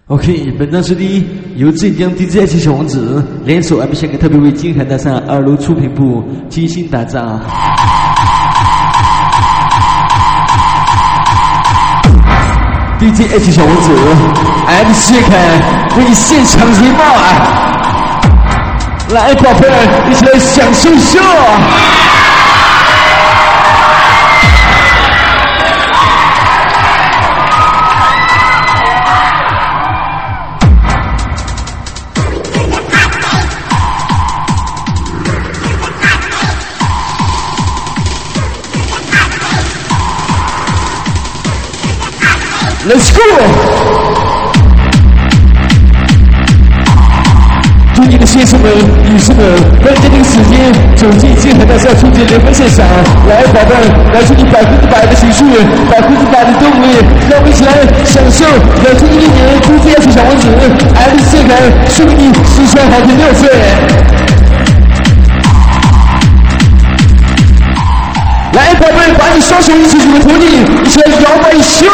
OK， 本张 CD 由镇江 DJH 小王子联手 M 香港特别为金海大厦2楼出品部精心打造。DJH 小王子 M 香港为你现场演播，来宝贝儿，一起来享受一下。Let's go！ 尊敬的先生们、女士们，在这个时间走进金海大厦春节联欢现场，来宝贝儿，来出你100%的情绪，100%的动力，让我们一起来享受2011年DJH小王子 M 香港送给你时尚好评6岁。来，宝贝，把你双手一起举个头顶，一起来摇摆一下。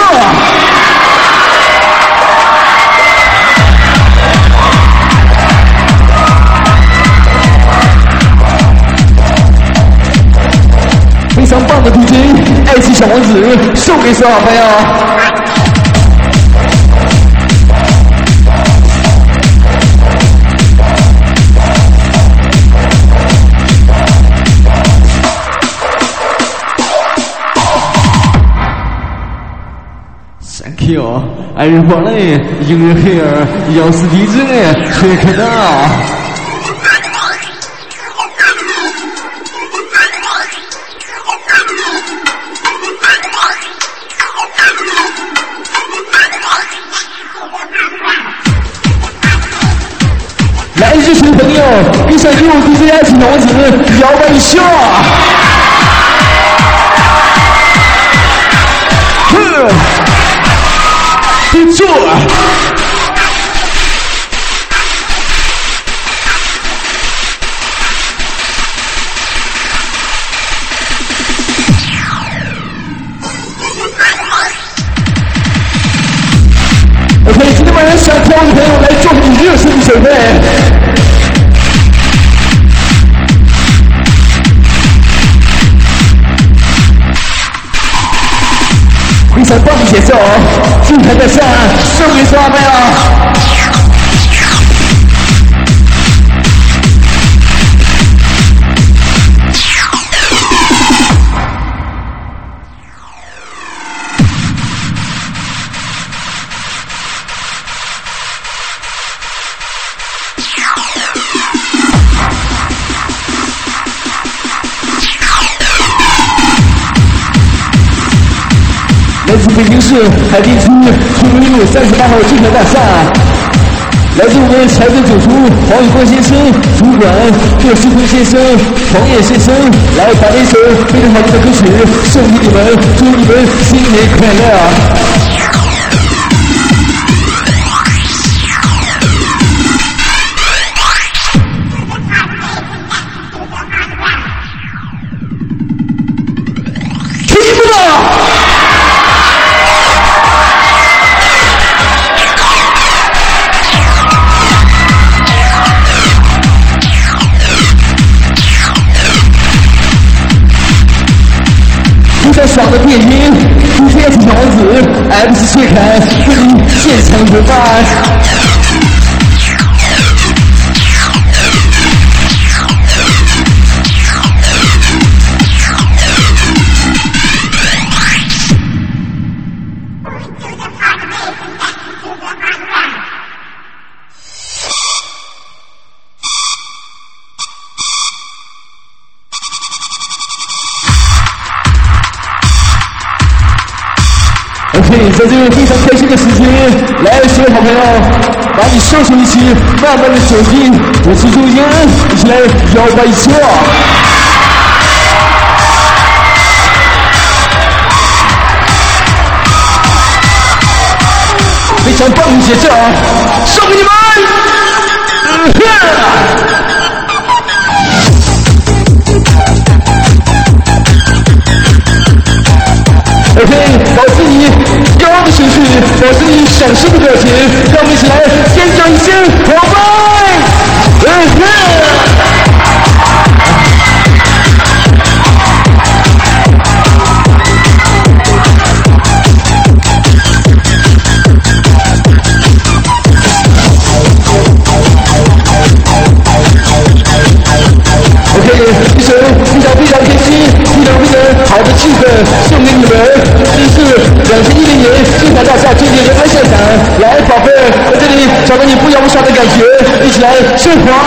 非常棒的 DJ， 爱情小王子送给所有好朋友。Thank you， 爱人欢嘞，音乐黑儿，要是地震哎，谁看到？来，这群朋友，你想给我 DJH 小王子摇摆一下。别坐。OK， 今天晚上想跳舞的朋友来做你热身的准备。非常棒的节奏，金海大厦送给所有朋友。来自北京市海淀区春明路38号金海大厦，来自我们财政总厨黄宇光先生、主管贺世坤先生、黄燕先生，来把一首非常好听的歌曲送给你们，祝你们新年快乐！非常爽的电音 ，DJH 小王子 MC 谢凯为你现场演伴。OK， 在这个非常开心的时间，来，所有好朋友，把你双手一起，慢慢的走进我是中间，一起来摇摆一下。非常棒的节奏，送给你们。OK， 保持你高的情绪。 保持你享受的表情，让我们一起来尖叫一声，好吗？一首非常贴心、非常好的剧本送给你们。这是2010年金牌大厦经典联欢现场，来，宝贝，在这里找到你不摇不耍的感觉，一起来升华。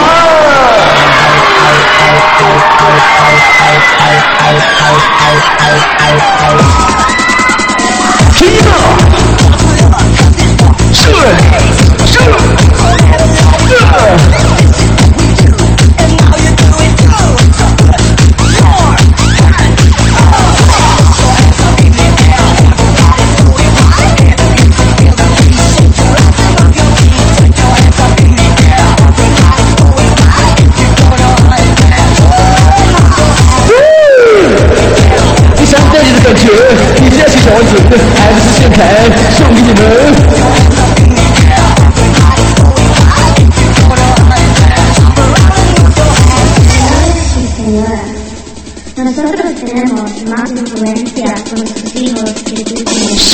听到，是。感觉你这是小王子，还不是现凯送给你们。 Nosotros tenemos más influencia con sus hijos que tú tienes.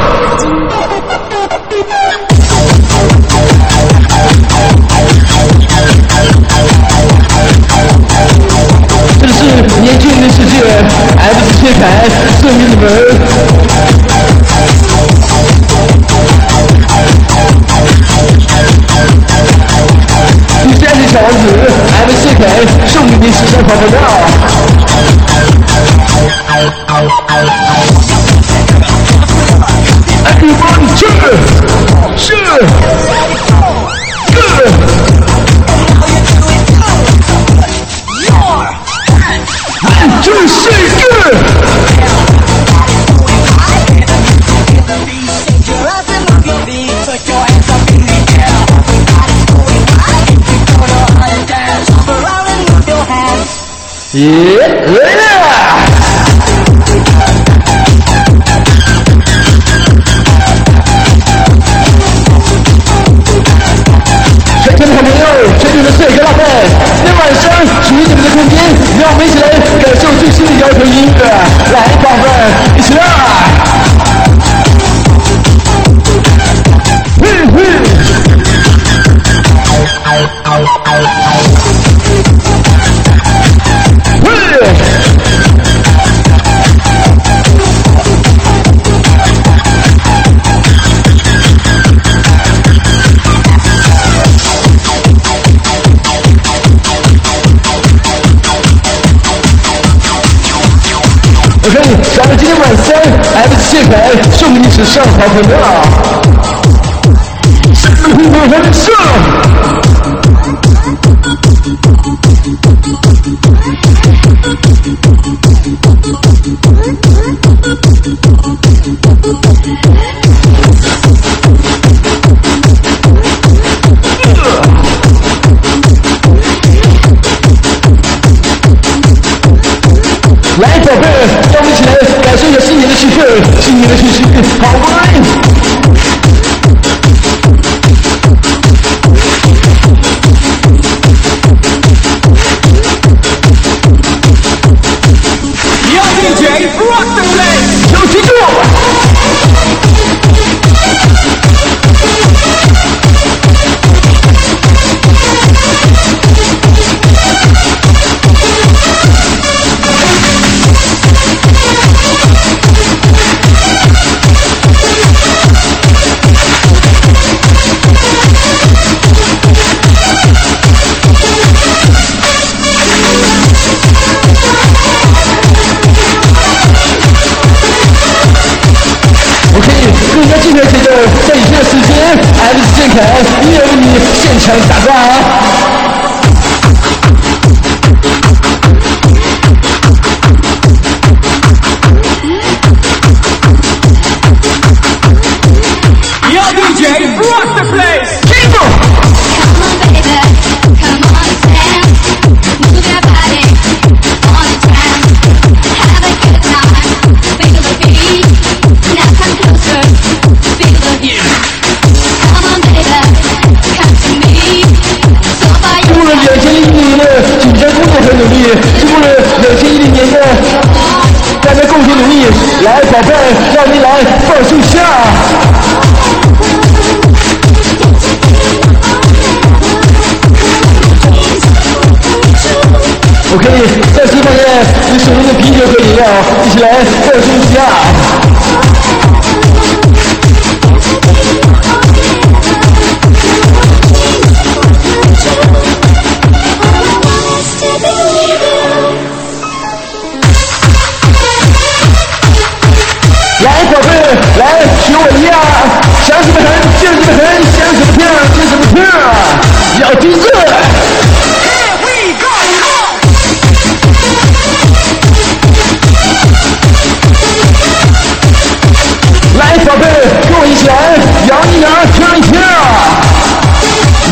这是年轻人的世界 ，F 谢凯送给你们。你现在是小王子 ，F 谢凯送给你时尚跑跑道。Everybody cheer， 是 ，good。就是good。全场的朋友，全体的帅哥辣妹，今天晚上属于你们的空间，让我们一起来感受最新的摇头音乐，来，宝贝，一起来！OK， 咱们今天晚上 F 谢凯送给你时尚好朋友，很上。来，宝贝，让我们一起来感受一下新年的气氛，新年的气息，好吗？DJ rock the place， 有听过？更加精彩节奏，在以下的时间 ，F 健凯依然为你现场打造。DJ rock the place， keep on。Come on baby, come on Sam, move that body on the jam, have a good time, feel the beat, now come closer, feel the heat.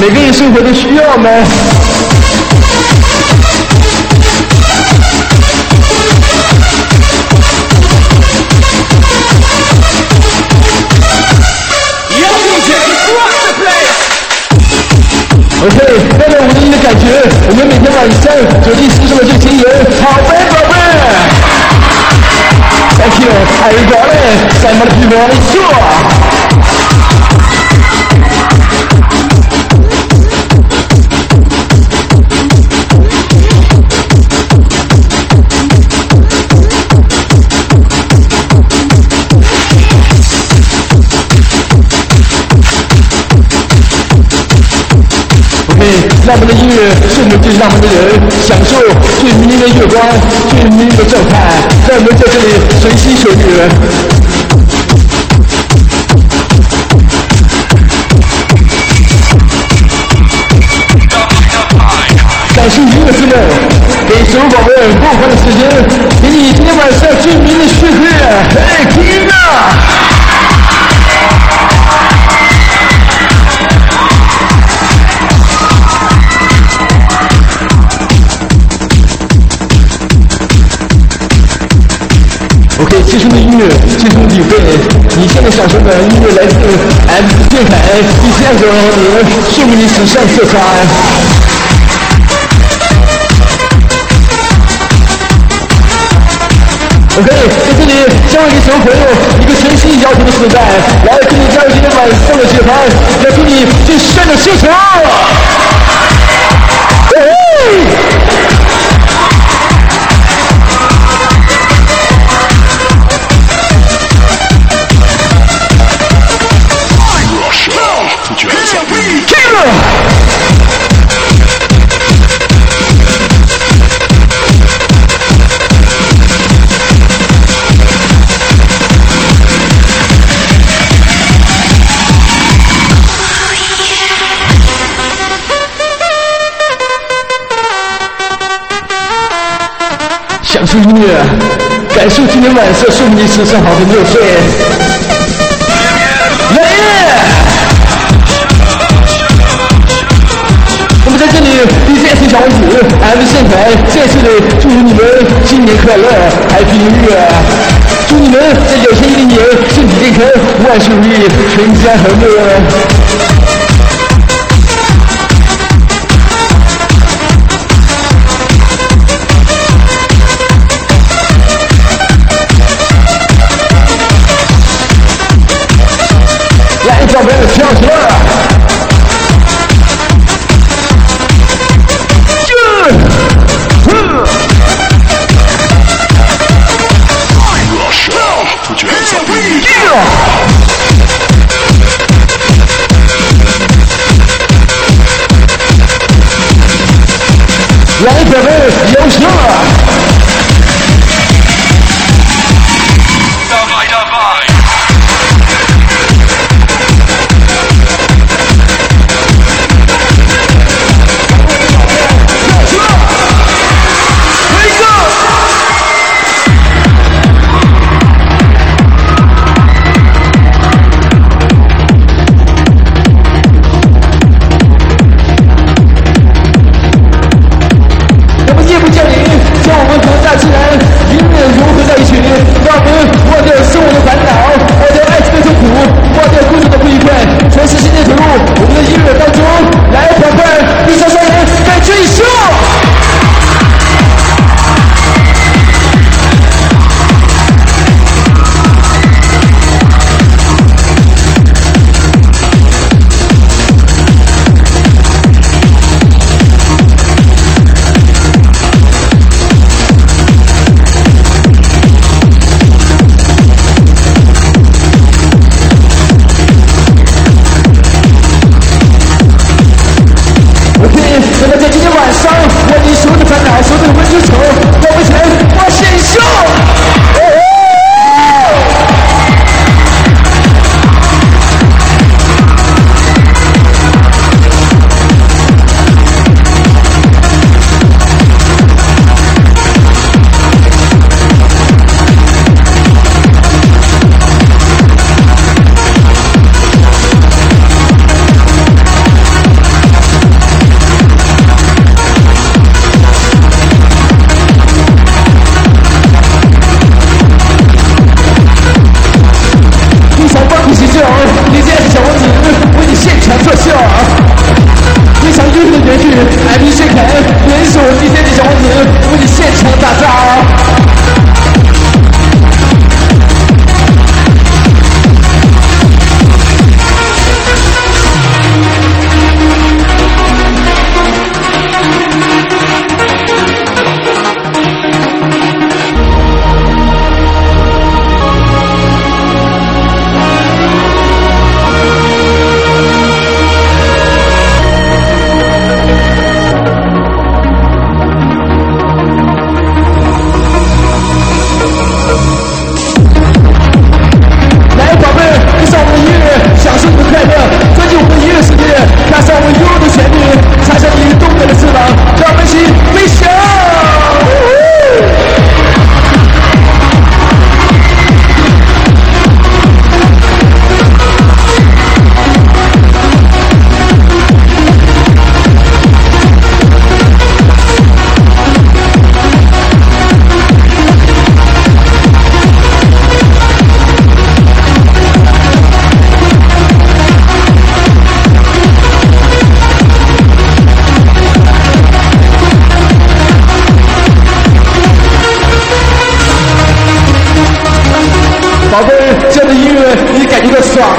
每个人生活都需要吗？OK， 带着我们的感觉，我们每天晚上走进时尚的最前沿，好呗，宝贝 ！Thank you， 爱过嘞，在我的地方里做。浪漫的音乐是我们最浪漫的人，享受最迷人的月光，最迷人的状态，让我们在这里随心所欲。感受音乐之美，给所有宝贝梦幻的时间，给你今天晚上最迷人的时刻。嘿，听啊！OK， 轻松的音乐，轻松体会。你现在享受的音乐来自 MC 电台，第三个你树木的时尚色彩。OK， 在这里将为你所有朋友一个全新摇头的时代，来跟你加入今天晚上的节拍，来给你最炫的现场。享受音乐，感受今天晚上树木的时尚好的6岁。那么在这里 ，DJ 小王子 MC 电台再次的祝福你们新年快乐 ，Happy New Year！ 祝你们在2010年身体健康，万事如意，全家和乐。来，小朋友跳起来！来，小朋友摇起来！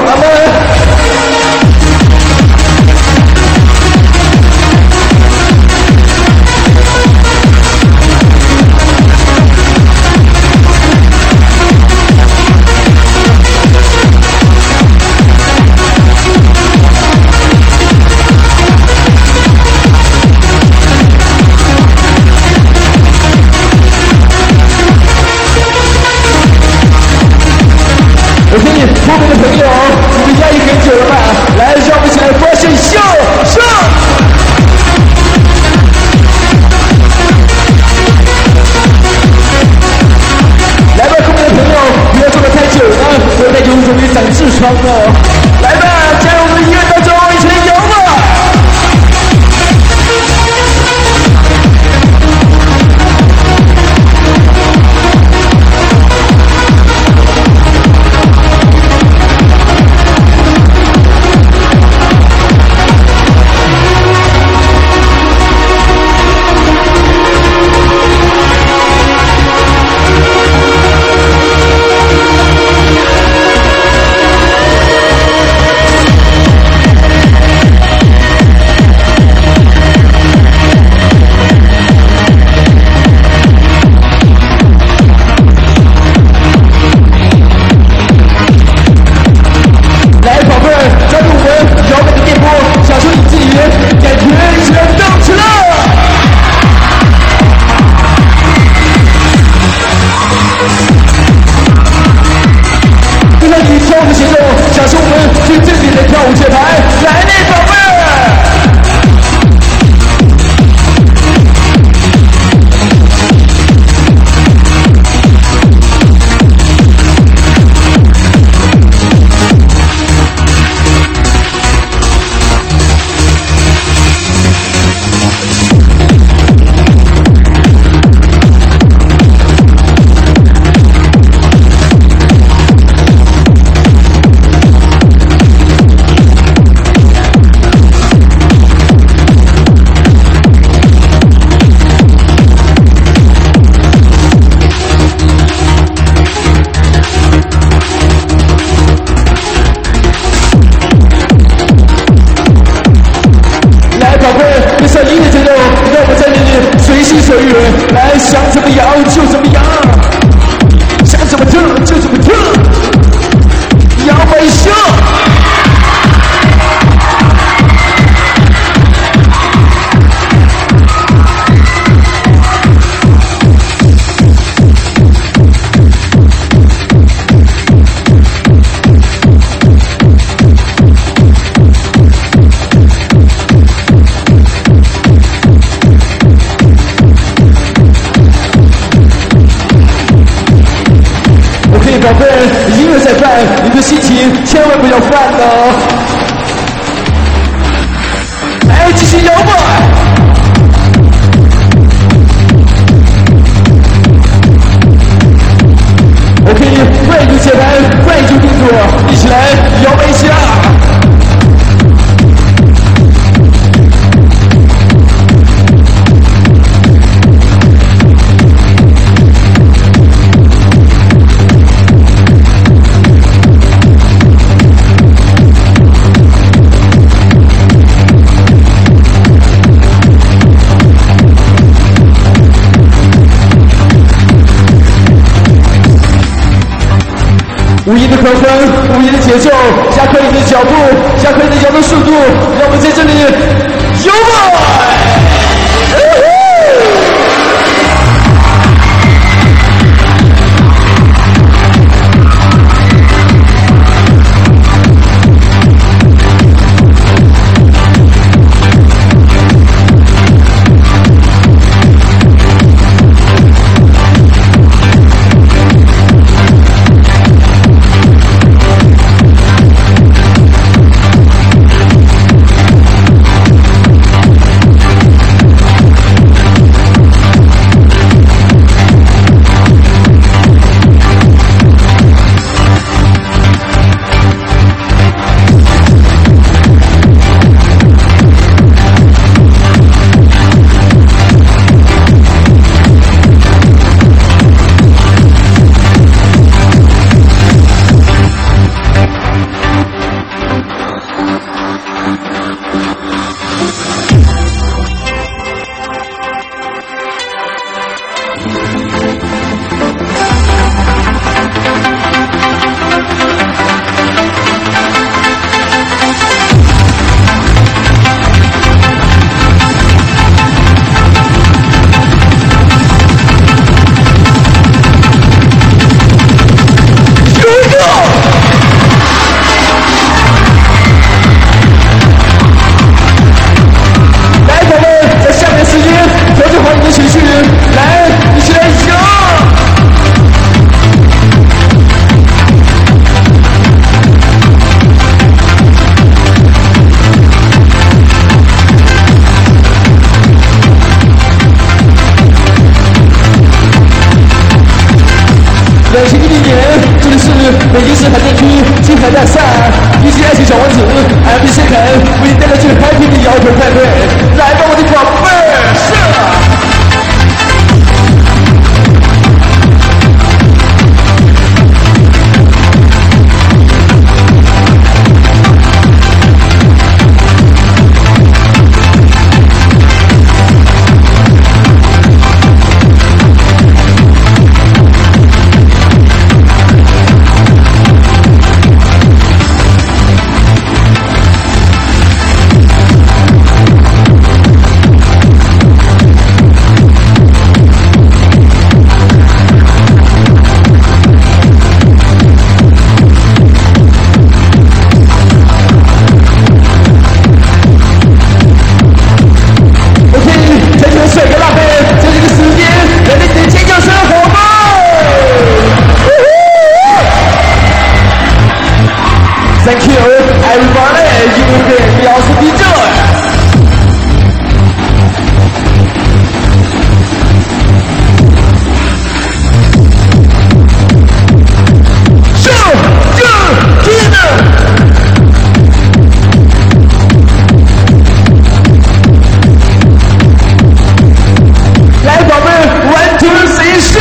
阿门。我可以，后面的朋友，你们压抑很久了吧？来，让我们一起来发声秀秀！来吧，后面的朋友，不要坐得太久了，坐太久容易长痔疮的。来吧，加入我们的音乐当中，一起来摇吧！来，想怎么摇就怎么摇，想怎么跳就怎么跳，摇摆一下。宝贝，音乐在办，你的心情千万不要放哦。来，继续摇吧。OK， 快就节拍，快就动作，一起来摇摆一下。无音的狂欢，无音的节奏，加快你的脚步，加快你的摇动速度，让我们在这里摇摆。 看，为你带来最 happy 的摇头派对，来吧，我的宝贝儿，是。Thank you, everybody. You will be the awesome DJ. Show, go, dinner. 来，宝贝 ，1 2 3 4。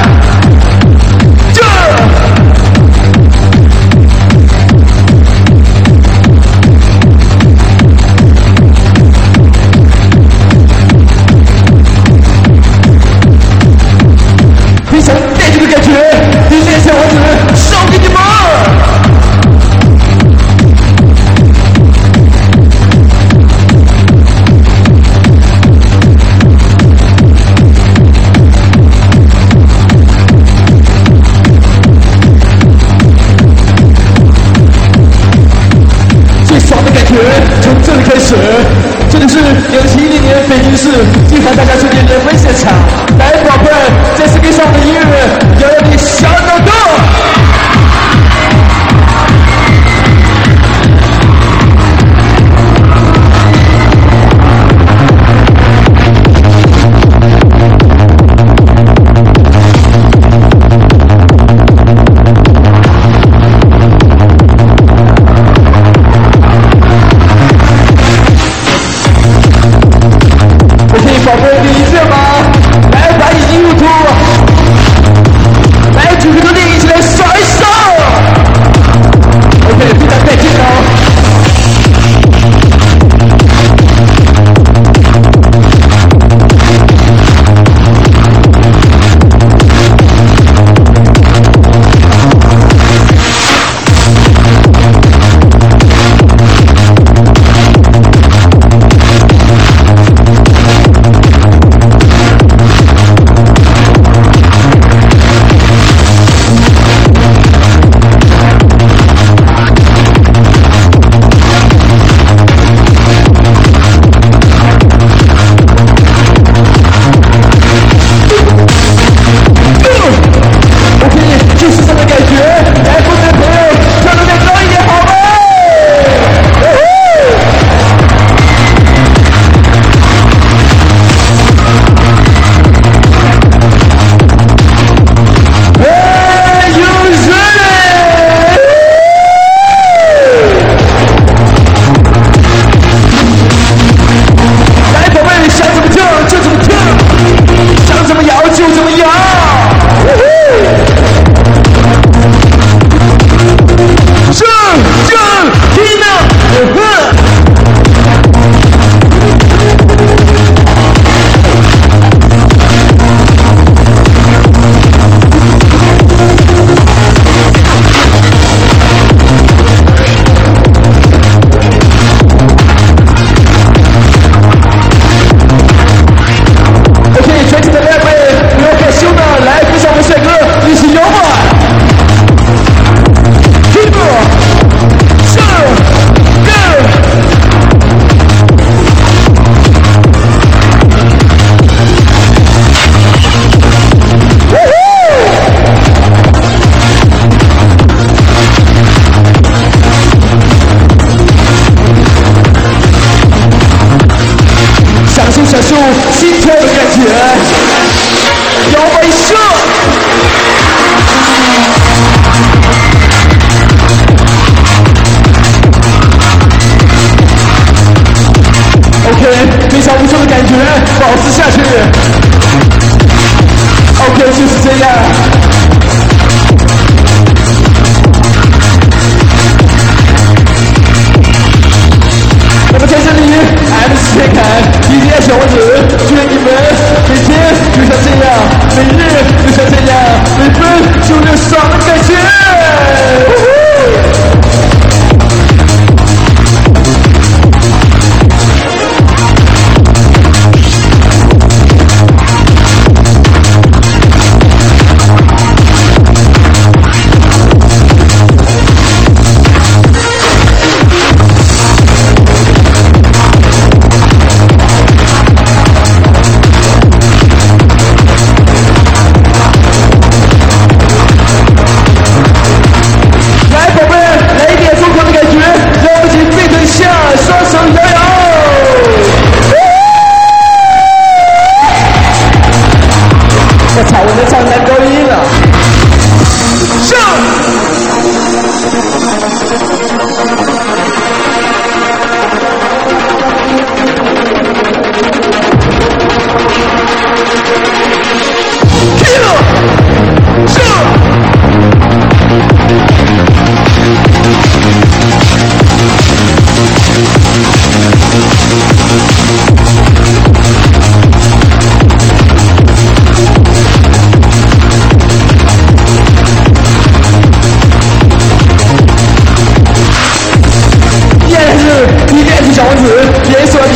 从这里开始，这里是2010年北京市金海大家春节联欢现场。来，宝贝，这次跟上我的音乐，要让你小脑洞。宝贝，你一热吗？来，把眼睛捂住。来，9个多点，一起来扫一扫。OK， 非常带劲哦。享受心跳的感觉，摇摆一下。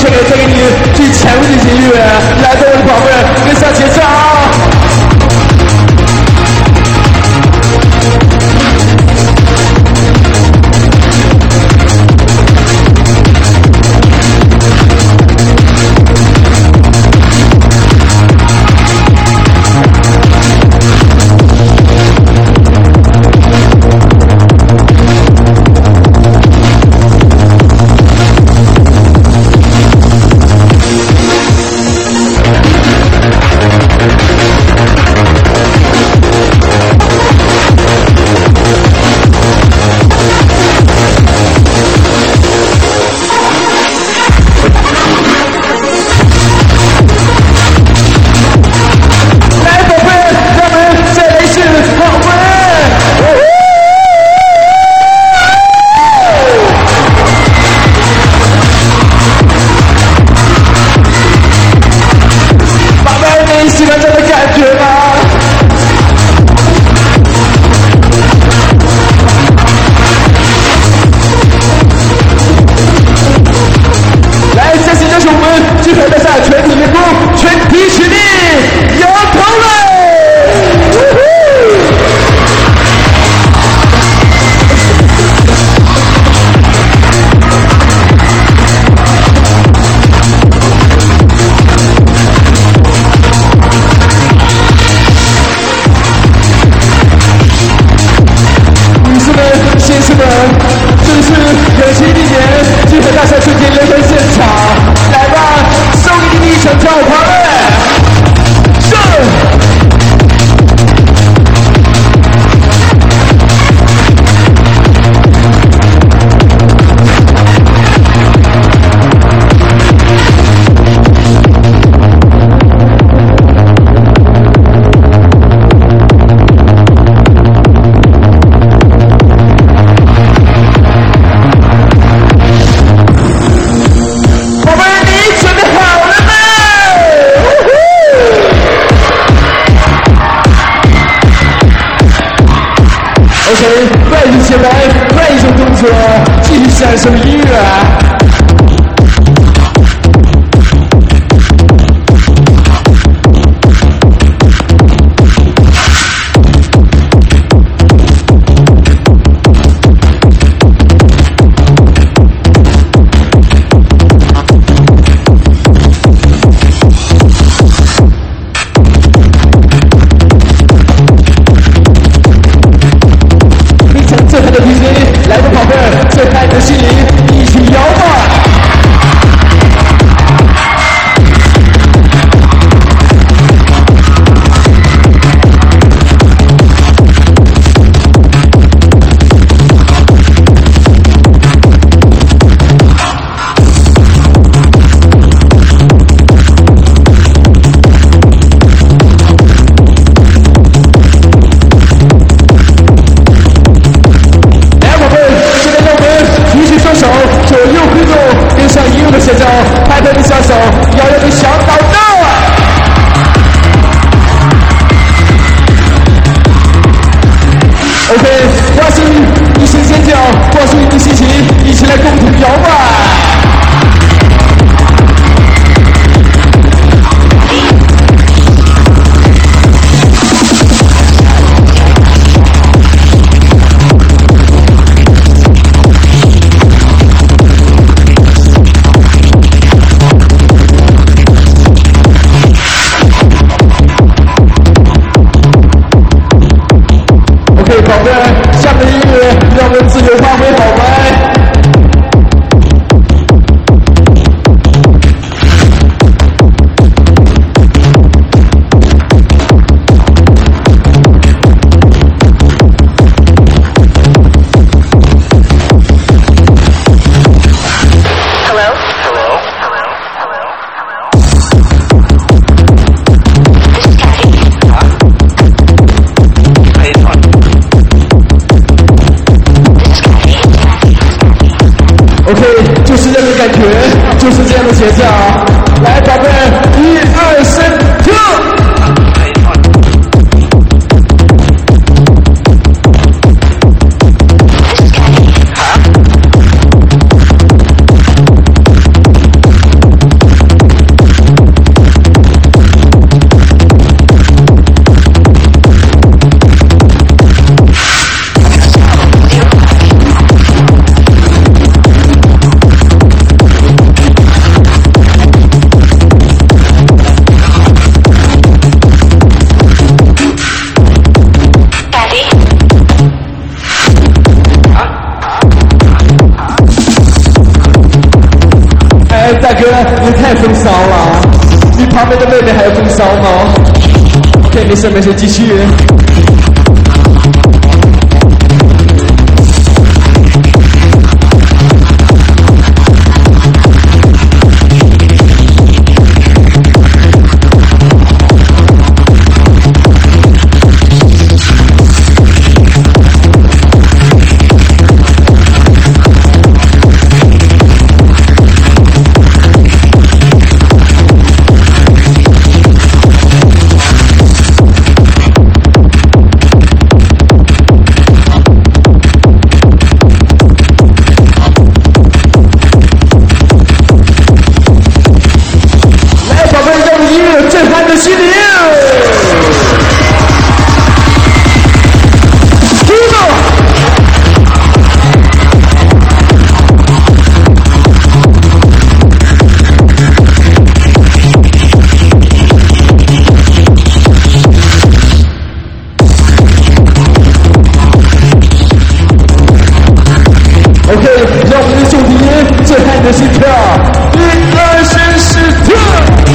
全给这个你最强的音乐，来到我的宝贝，跟上节奏。享受音乐。最嗨的 DJ， 来吧宝贝儿，最嗨的心灵，一起摇吧！拍拍你小手，摇摇你小脑豆啊 ！OK， 花心一声尖叫，告诉你的心情，一起来共同摇吧！宝贝，下面的音乐让我们自由发挥，好吗？OK， 就是这样的感觉，就是这样的节奏。来，宝贝，1、2、3，跳！ 烧脑。OK， 没事没事，继续。让我们的兄弟震撼的心跳，1、2、3、4，跳！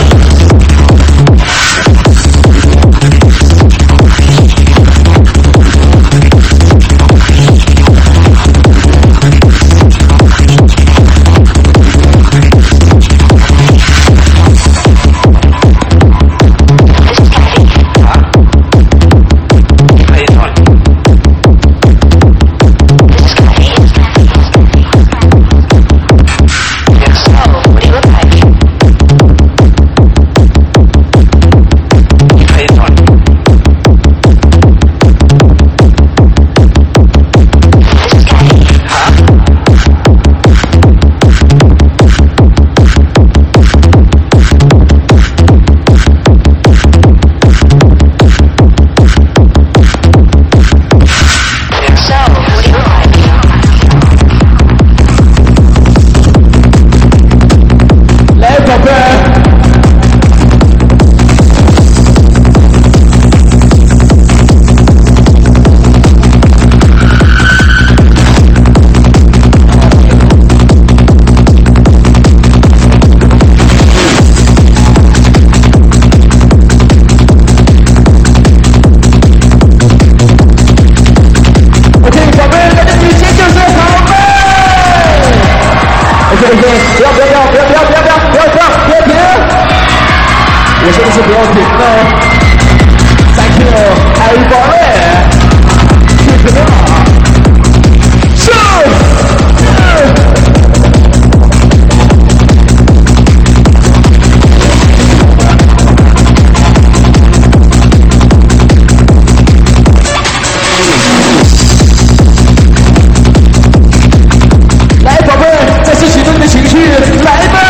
我说的是不要停了 ，Thank you， everybody，keep it up， 来，宝贝，再次启动你的情绪，来吧！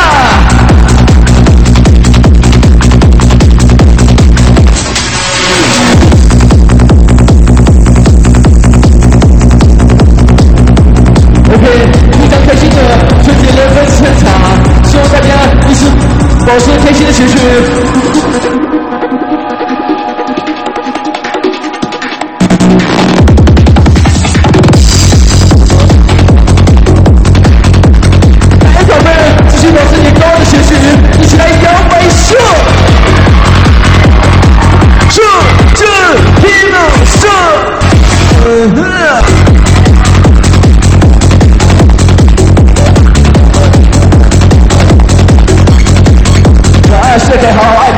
保持开心的情绪。来，宝贝，继续保持你高的情绪，一起来摇摆秀。这一能射。射得好。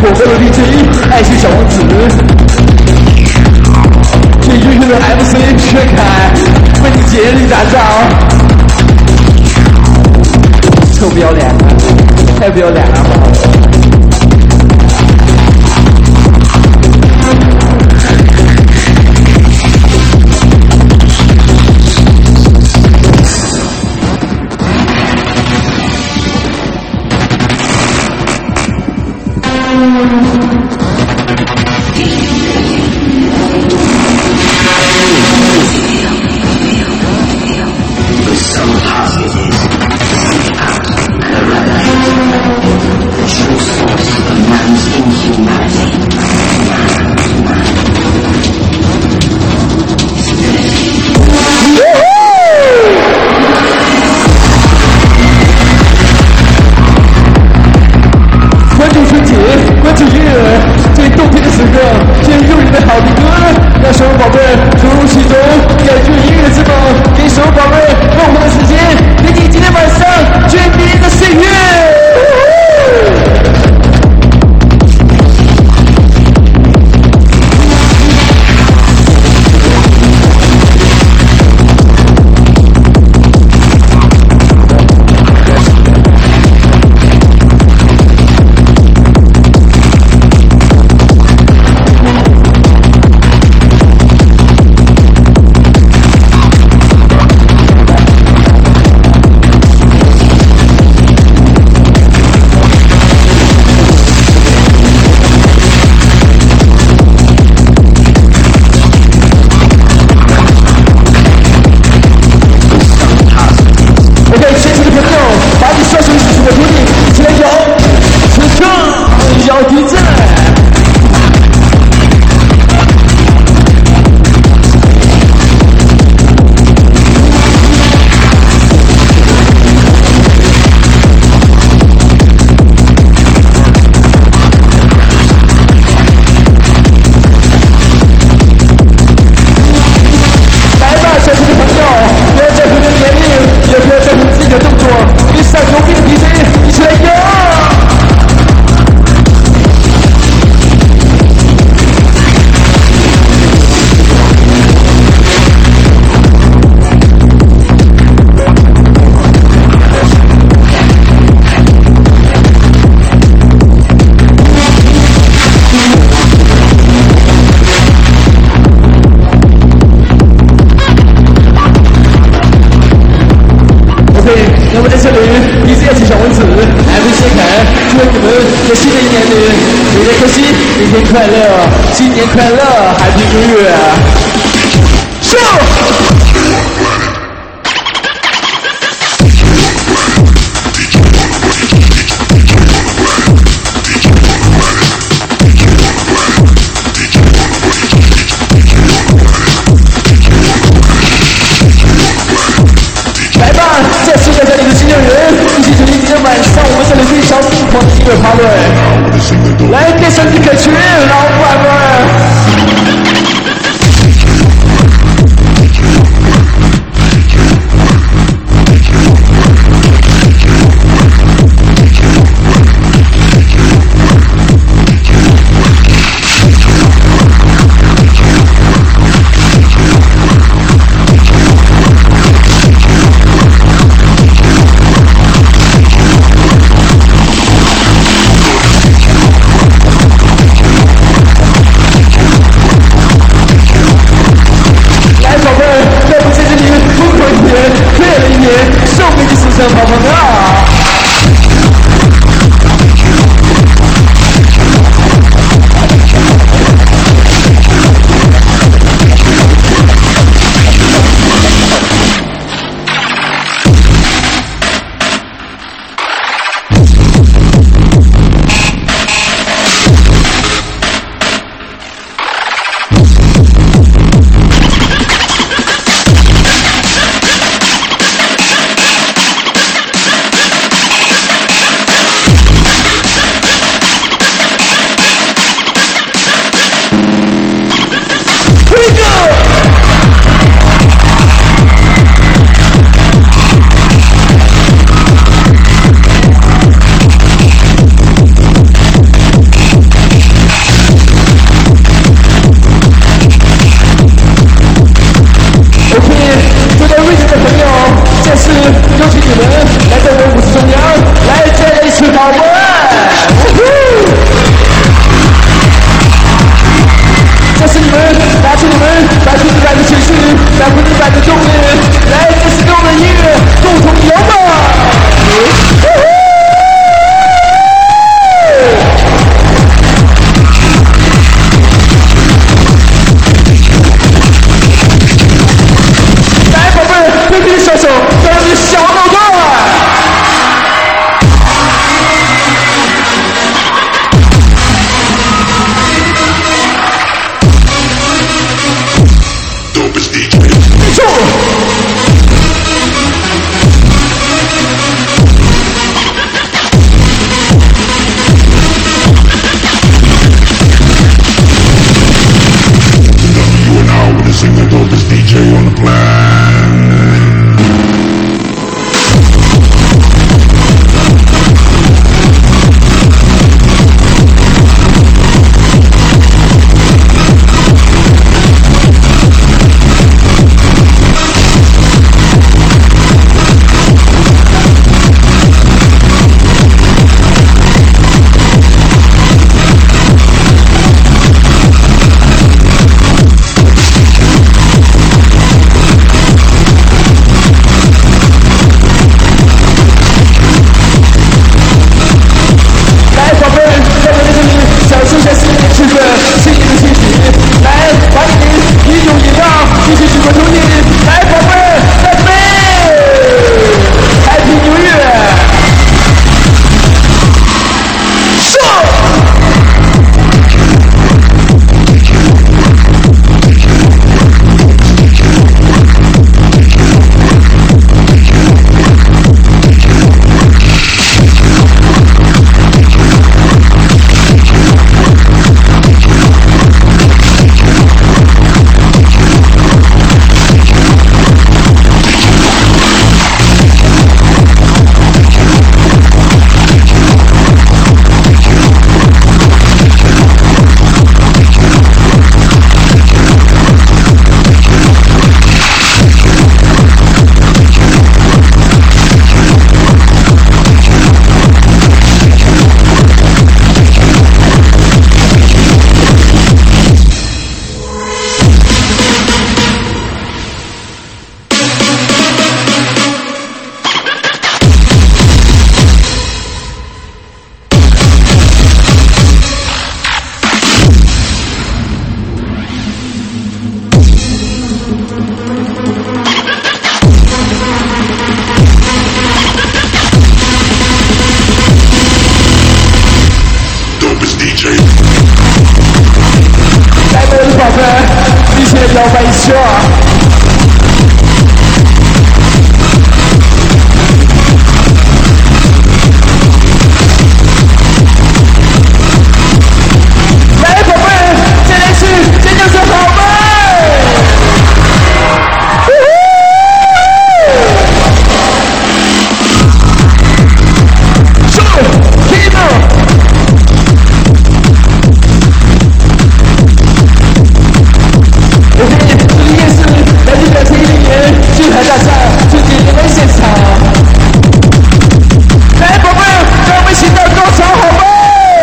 火爆的 DJ， 爱情小王子，最优秀的 MC 薛凯，为你竭力打造。臭不要脸了，太不要脸了，好不好？快乐，新年快乐 ，Happy New Year！ 上。来吧，再试探下你的新年人，一起走进今天晚上我们这里非常疯狂的音乐趴队。来，变身你可群，老板们。 秀啊！来，宝贝儿，再来一次，尖叫声好吗？秀，听到。来自2010年金海大厦春节联欢现场，来，宝贝儿，让我们一起到高潮好吗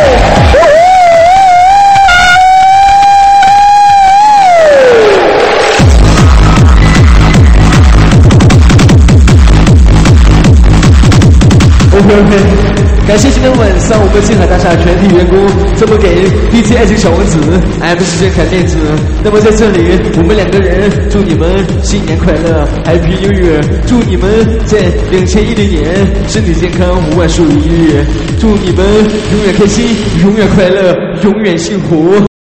？OK， 感谢今天晚上我们金海大厦全体员工这么给 DJ 爱情小王子 M 时间看面子。那么在这里，我们两个人祝你们新年快乐 ，Happy New Year！ 祝你们在2010年身体健康，万事如意！祝你们永远开心，永远快乐，永远幸福！